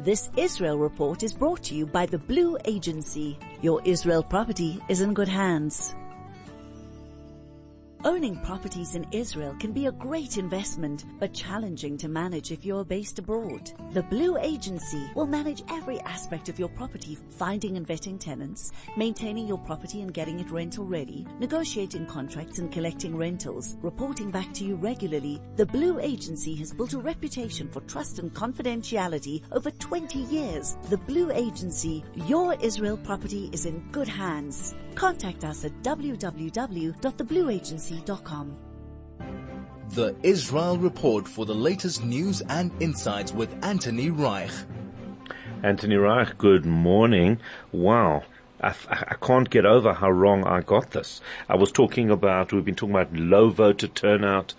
This Israel report is brought to you by the Blue Agency. Your Israel property is in good hands. Owning properties in Israel can be a great investment, but challenging to manage if you're based abroad. The Blue Agency will manage every aspect of your property, finding and vetting tenants, maintaining your property and getting it rental ready, negotiating contracts and collecting rentals, reporting back to you regularly. The Blue Agency has built a reputation for trust and confidentiality over 20 years. The Blue Agency, your Israel property is in good hands. Contact us at www.theblueagency.com. The Israel Report for the latest news and insights with Anthony Reich. Anthony Reich, good morning. Wow. I can't get over how wrong I got this. we've been talking about low voter turnout.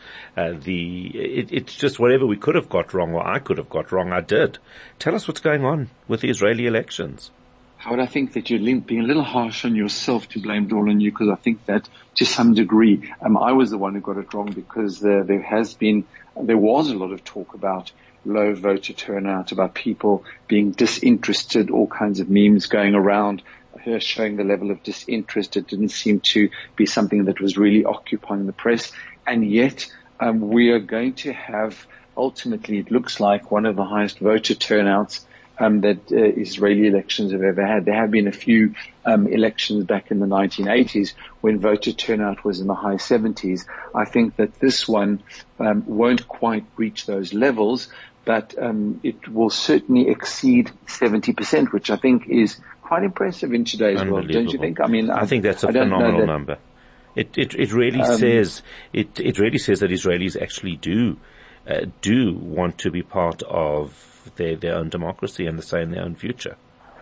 It's just whatever we could have got wrong or I could have got wrong, I did. Tell us what's going on with the Israeli elections. Howard, I think that you're being a little harsh on yourself to blame it all on you, because I think that to some degree, I was the one who got it wrong, because there was a lot of talk about low voter turnout, about people being disinterested, all kinds of memes going around here showing the level of disinterest. It didn't seem to be something that was really occupying the press. And yet, we are going to have, ultimately, it looks like one of the highest voter turnouts that Israeli elections have ever had. There have been a few elections back in the 1980s when voter turnout was in the high 70s. I think that this one won't quite reach those levels, but it will certainly exceed 70%, which I think is quite impressive in today's world, don't you think? I think that's a phenomenal number. It really says that Israelis actually do want to be part of their own democracy and the say in their own future.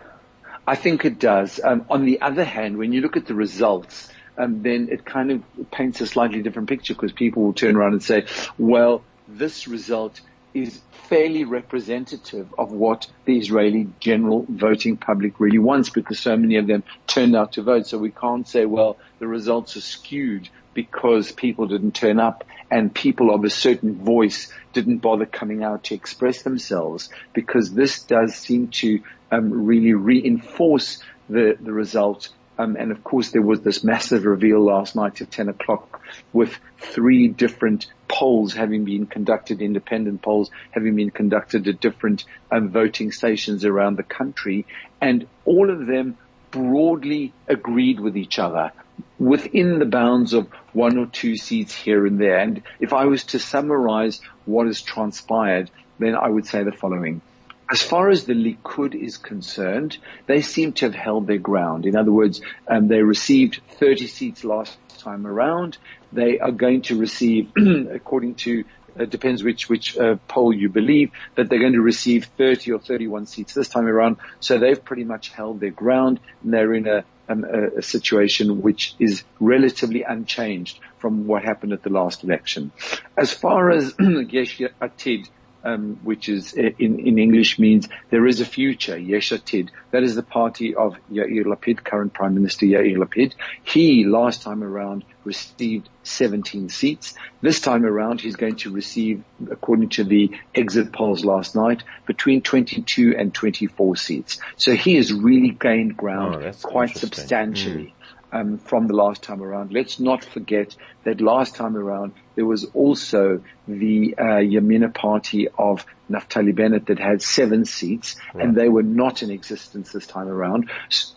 I think it does. On the other hand, when you look at the results, then it kind of paints a slightly different picture, because people will turn around and say, well, this result is fairly representative of what the Israeli general voting public really wants, because so many of them turned out to vote. So we can't say, well, the results are skewed because people didn't turn up and people of a certain voice didn't bother coming out to express themselves, because this does seem to really reinforce the result. And of course, there was this massive reveal last night at 10 o'clock with 3 different polls having been conducted, independent polls having been conducted at different voting stations around the country. And all of them broadly agreed with each other within the bounds of 1 or 2 seats here and there. And if I was to summarize what has transpired, then I would say the following. As far as the Likud is concerned, they seem to have held their ground. In other words, they received 30 seats last time around. They are going to receive, according to, it depends which poll you believe, that they're going to receive 30 or 31 seats this time around. So they've pretty much held their ground, and they're in a situation which is relatively unchanged from what happened at the last election. As far as Yesh Atid, which is in English means there is a future, Yesh Atid. That is the party of Yair Lapid, current Prime Minister Yair Lapid. He, last time around, received 17 seats. This time around, he's going to receive, according to the exit polls last night, between 22 and 24 seats. So he has really gained ground quite substantially. From the last time around. Let's not forget that last time around there was also the Yamina party of Naftali Bennett that had 7 seats, and they were not in existence this time around.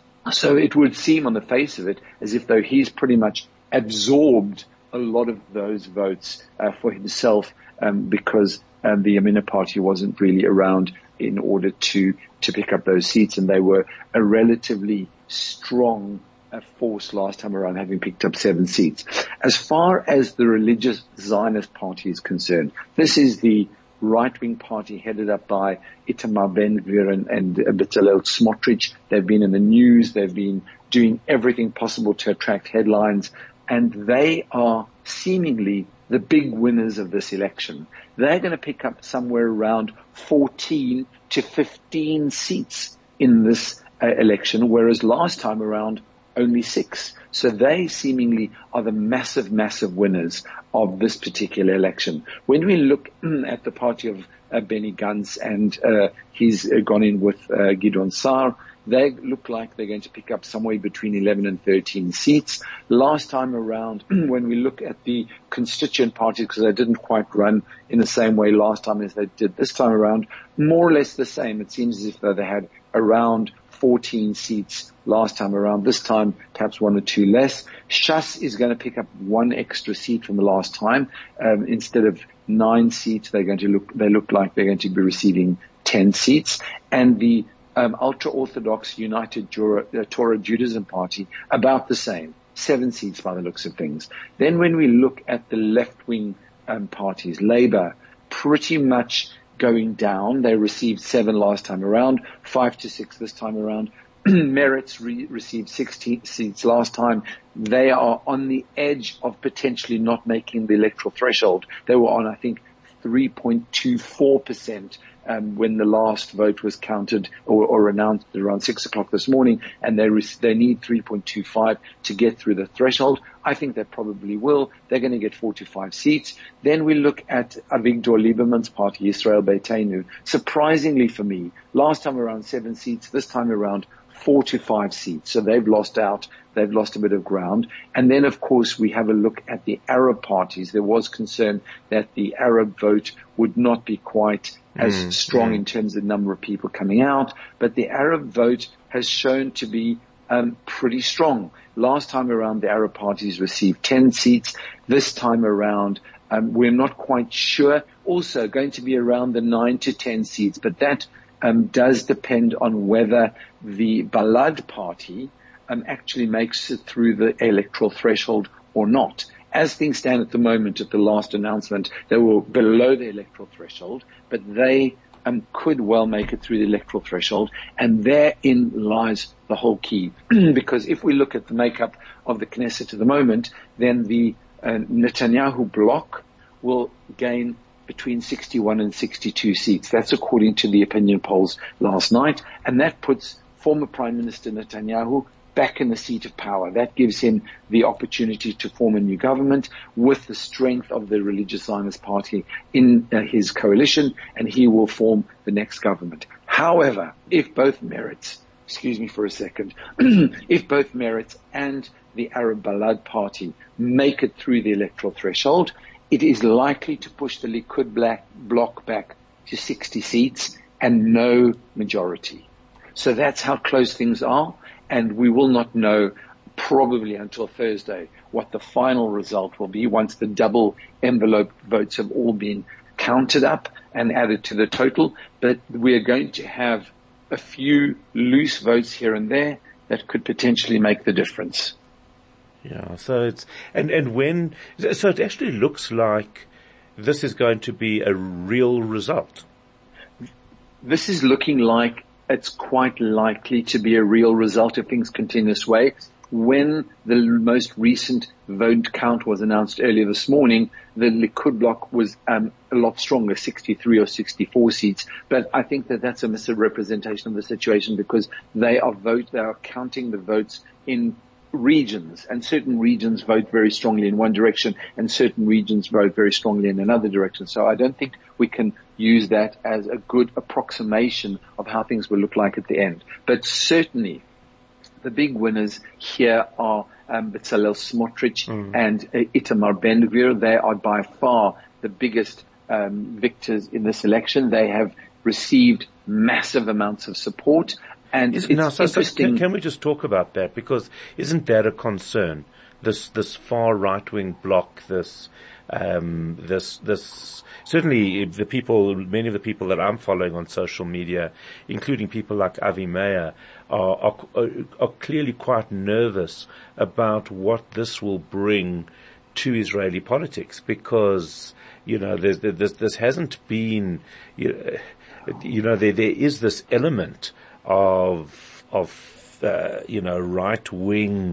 So it would seem on the face of it as if though he's pretty much absorbed a lot of those votes for himself, because the Yamina party wasn't really around in order to pick up those seats, and they were a relatively strong force last time around, having picked up 7 seats. As far as the religious Zionist party is concerned, this is the right-wing party headed up by Itamar Ben-Gvir and Bezalel Smotrich. They've been in the news. They've been doing everything possible to attract headlines, and they are seemingly the big winners of this election. They're going to pick up somewhere around 14 to 15 seats in this election, whereas last time around only 6. So they seemingly are the massive, massive winners of this particular election. When we look at the party of Benny Gantz and he's gone in with Gideon Sa'ar, they look like they're going to pick up somewhere between 11 and 13 seats. Last time around, when we look at the constituent parties, because they didn't quite run in the same way last time as they did this time around, more or less the same. It seems as if they had around 14 seats last time around. This time, perhaps 1 or 2 less. Shas is going to pick up 1 extra seat from the last time. Instead of 9 seats, they look like they're going to be receiving 10 seats. And the ultra-Orthodox United Torah Judaism Party, about the same, 7 seats by the looks of things. Then when we look at the left-wing parties, Labour, pretty much going down. They received 7 last time around, 5 to 6 this time around. Meretz received 16 seats last time. They are on the edge of potentially not making the electoral threshold. They were on, I think, 3.24% when the last vote was counted or announced around 6 o'clock this morning, and they need 3.25 to get through the threshold. I think they probably will. They're going to get 4 to 5 seats. Then we look at Avigdor Lieberman's party, Israel Beitenu. Surprisingly for me, last time around 7 seats, this time around 4 to 5 seats. So they've lost out. They've lost a bit of ground. And then, of course, we have a look at the Arab parties. There was concern that the Arab vote would not be quite as strong in terms of the number of people coming out. But the Arab vote has shown to be pretty strong. Last time around, the Arab parties received 10 seats. This time around, we're not quite sure. Also going to be around the 9 to 10 seats. But that does depend on whether the Balad party actually makes it through the electoral threshold or not. As things stand at the moment, at the last announcement, they were below the electoral threshold, but they could well make it through the electoral threshold, and therein lies the whole key. Because if we look at the makeup of the Knesset at the moment, then the Netanyahu bloc will gain between 61 and 62 seats. That's according to the opinion polls last night, and that puts former Prime Minister Netanyahu back in the seat of power. That gives him the opportunity to form a new government with the strength of the Religious Zionist Party in his coalition, and he will form the next government. However, if both Meretz, if both Meretz and the Arab Balad Party make it through the electoral threshold, it is likely to push the Likud bloc back to 60 seats and no majority. So that's how close things are. And we will not know probably until Thursday what the final result will be once the double envelope votes have all been counted up and added to the total. But we are going to have a few loose votes here and there that could potentially make the difference. Yeah, so it's, so it actually looks like this is going to be a real result. This is looking like it's quite likely to be a real result if things continue this way. When the most recent vote count was announced earlier this morning, the Likud bloc was a lot stronger, 63 or 64 seats. But I think that that's a misrepresentation of the situation because they are counting the votes in regions, and certain regions vote very strongly in one direction and certain regions vote very strongly in another direction. So I don't think we can use that as a good approximation of how things will look like at the end. But certainly the big winners here are Bezalel Smotrich and Itamar Ben-Gvir. They are by far the biggest victors in this election. They have received massive amounts of support. And can we just talk about that? Because isn't that a concern? This far right-wing bloc, certainly many of the people that I'm following on social media, including people like Avi Meir, are clearly quite nervous about what this will bring to Israeli politics because, this hasn't been, there is this element of right-wing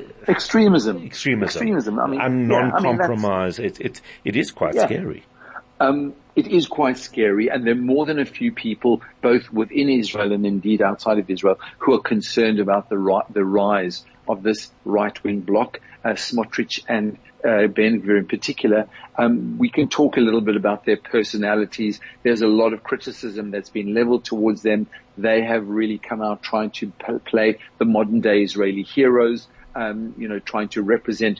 extremism. I mean, non-compromise. It is quite scary. It is quite scary, and there are more than a few people, both within Israel and indeed outside of Israel, who are concerned about the rise of this right-wing bloc, Smotrich and Ben Gvir in particular. We can talk a little bit about their personalities. There's a lot of criticism that's been leveled towards them. They have really come out trying to play the modern-day Israeli heroes, trying to represent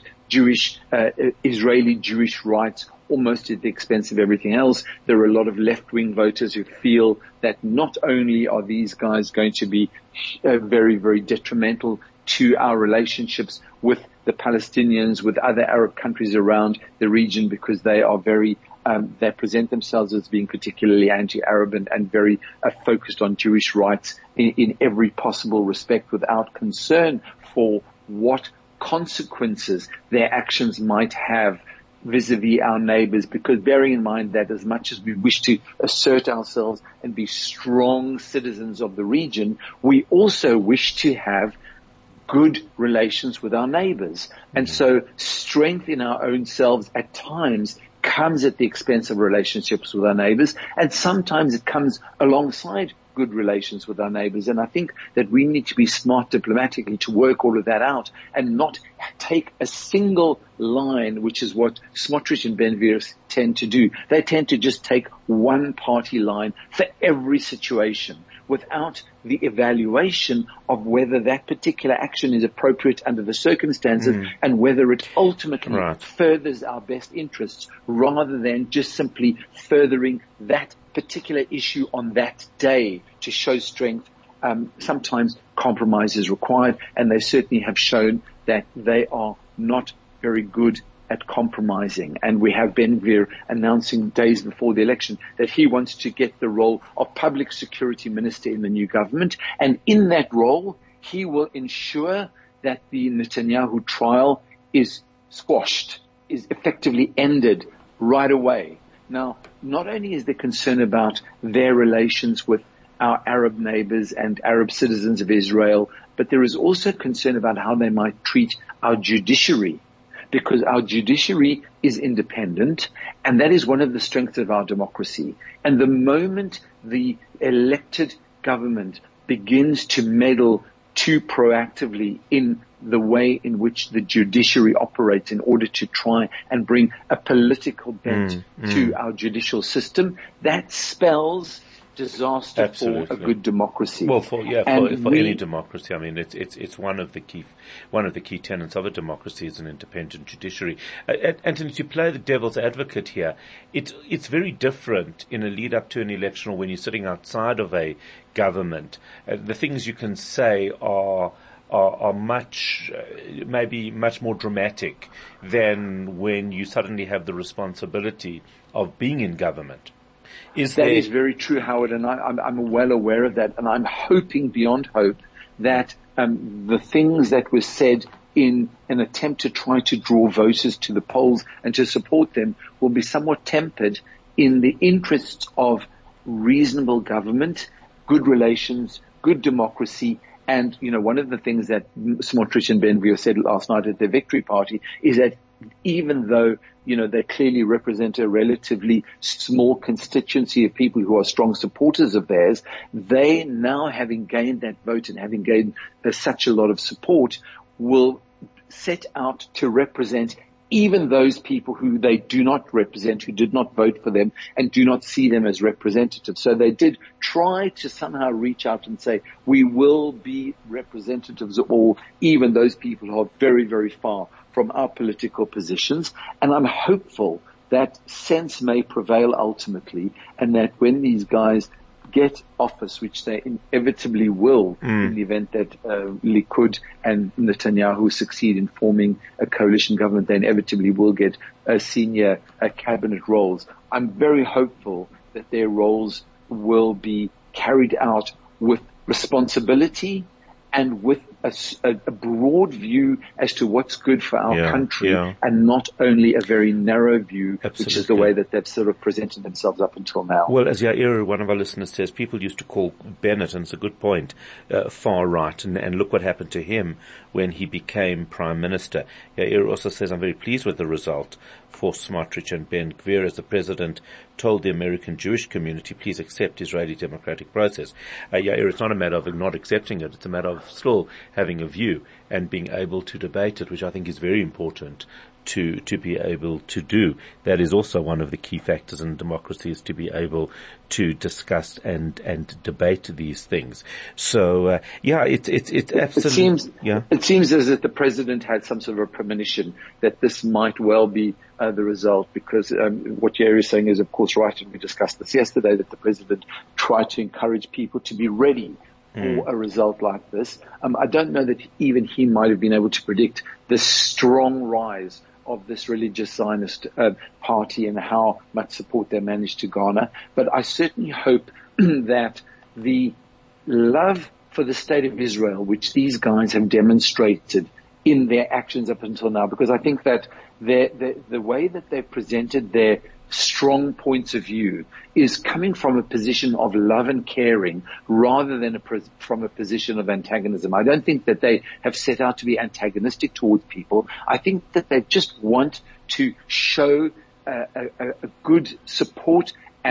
Israeli Jewish rights almost at the expense of everything else. There are a lot of left-wing voters who feel that not only are these guys going to be very, very detrimental to our relationships with the Palestinians, with other Arab countries around the region, because they are very, they present themselves as being particularly anti-Arab and very focused on Jewish rights in every possible respect, without concern for what consequences their actions might have vis-a-vis our neighbors, because bearing in mind that as much as we wish to assert ourselves and be strong citizens of the region, we also wish to have good relations with our neighbors. And so strength in our own selves at times comes at the expense of relationships with our neighbors, and sometimes it comes alongside good relations with our neighbors. And I think that we need to be smart diplomatically to work all of that out and not take a single line, which is what Smotrich and Ben Gvir tend to do. They tend to just take one party line for every situation without the evaluation of whether that particular action is appropriate under the circumstances and whether it ultimately furthers our best interests, rather than just simply furthering that particular issue on that day to show strength. Sometimes compromise is required, and they certainly have shown that they are not very good at compromising. And we have Ben Gvir announcing days before the election that he wants to get the role of public security minister in the new government. And in that role, he will ensure that the Netanyahu trial is squashed, is effectively ended right away. Now, not only is there concern about their relations with our Arab neighbors and Arab citizens of Israel, but there is also concern about how they might treat our judiciary, because our judiciary is independent, and that is one of the strengths of our democracy. And the moment the elected government begins to meddle too proactively in the way in which the judiciary operates in order to try and bring a political bent to our judicial system, that spells disaster for a good democracy. Well, for any democracy, I mean, it's one of the key tenets of a democracy is an independent judiciary. Anthony, to play the devil's advocate here, it's very different in a lead up to an election or when you're sitting outside of a government. The things you can say are maybe much more dramatic than when you suddenly have the responsibility of being in government. That is very true, Howard, and I'm well aware of that, and I'm hoping beyond hope that the things that were said in an attempt to try to draw voters to the polls and to support them will be somewhat tempered in the interests of reasonable government, good relations, good democracy. And, one of the things that Smotrich and Ben Gvir said last night at their victory party is that even though, they clearly represent a relatively small constituency of people who are strong supporters of theirs, they now, having gained that vote and having gained such a lot of support, will set out to represent even those people who they do not represent, who did not vote for them and do not see them as representatives. So they did try to somehow reach out and say, we will be representatives of all, even those people who are very, very far from our political positions. And I'm hopeful that sense may prevail ultimately, and that when these guys get office, which they inevitably will in the event that Likud and Netanyahu succeed in forming a coalition government, they inevitably will get senior cabinet roles. I'm very hopeful that their roles will be carried out with responsibility and with a broad view as to what's good for our country, and not only a very narrow view, which is the way that they've sort of presented themselves up until now. Well, as Yair, one of our listeners says, people used to call Bennett, and it's a good point, far right, and look what happened to him when he became Prime Minister. Yair also says, I'm very pleased with the result for Smotrich and Ben Gvir, as the president told the American Jewish community, please accept Israeli democratic process. Yair, it's not a matter of not accepting it, it's a matter of still having a view and being able to debate it, which I think is very important to be able to do. That is also one of the key factors in democracy, is to be able to discuss and debate these things. So, it's absolutely, It seems as if the president had some sort of a premonition that this might well be the result, because what Yair is saying is, of course, right, and we discussed this yesterday, that the president tried to encourage people to be ready for a result like this. I don't know that even he might have been able to predict the strong rise of this religious Zionist party and how much support they managed to garner. But I certainly hope that the love for the state of Israel, which these guys have demonstrated in their actions up until now, because I think that the way that they've presented their strong points of view is coming from a position of love and caring rather than from a position of antagonism. I don't think that they have set out to be antagonistic towards people. I think that they just want to show a good support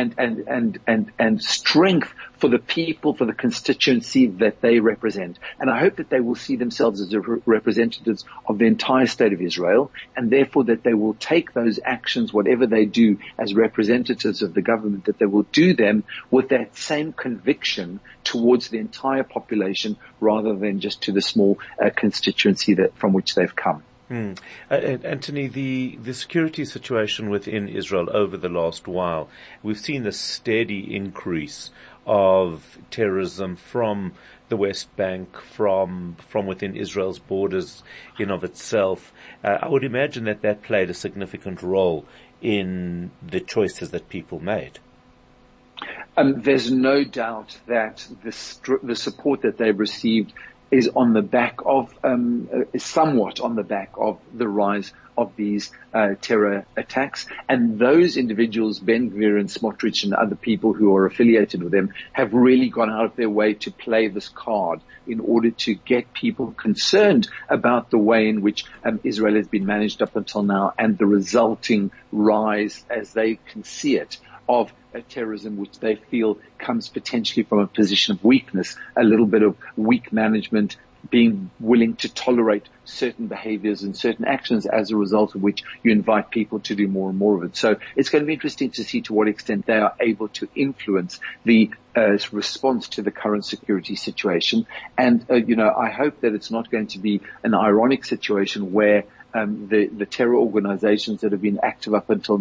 and strength for the people, for the constituency that they represent. And I hope that they will see themselves as representatives of the entire state of Israel, and therefore that they will take those actions, whatever they do as representatives of the government, that they will do them with that same conviction towards the entire population rather than just to the small constituency from which they've come. Anthony, the security situation within Israel over the last while, we've seen a steady increase of terrorism from the West Bank, from within Israel's borders in of itself. I would imagine that played a significant role in the choices that people made. There's no doubt that the support that they've received is on the back of, somewhat on the back of the rise of these terror attacks. And those individuals, Ben Gvir and Smotrich and other people who are affiliated with them, have really gone out of their way to play this card in order to get people concerned about the way in which Israel has been managed up until now and the resulting rise, as they can see it, of terrorism, which they feel comes potentially from a position of weakness, a little bit of weak management, being willing to tolerate certain behaviors and certain actions, as a result of which you invite people to do more and more of it. So it's going to be interesting to see to what extent they are able to influence the response to the current security situation. And, I hope that it's not going to be an ironic situation where the terror organizations that have been active up until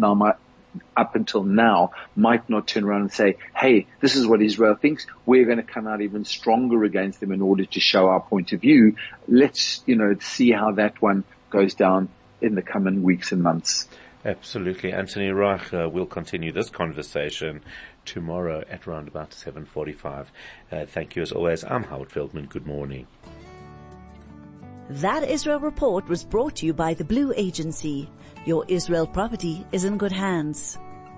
now might not turn around and say, hey, this is what Israel thinks. We're going to come out even stronger against them in order to show our point of view. Let's, see how that one goes down in the coming weeks and months. Absolutely. Anthony Reich, we'll continue this conversation tomorrow at around about 7:45. Thank you as always. I'm Howard Feldman. Good morning. That Israel Report was brought to you by the Blue Agency. Your Israel property is in good hands.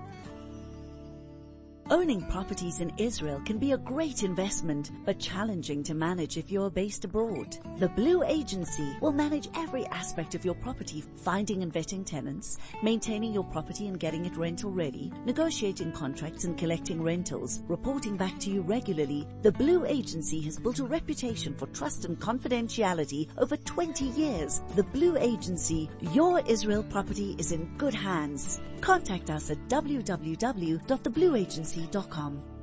Owning properties in Israel can be a great investment, but challenging to manage if you're based abroad. The Blue Agency will manage every aspect of your property, finding and vetting tenants, maintaining your property and getting it rental ready, negotiating contracts and collecting rentals, reporting back to you regularly. The Blue Agency has built a reputation for trust and confidentiality over 20 years. The Blue Agency, your Israel property is in good hands. Contact us at www.theblueagency.com.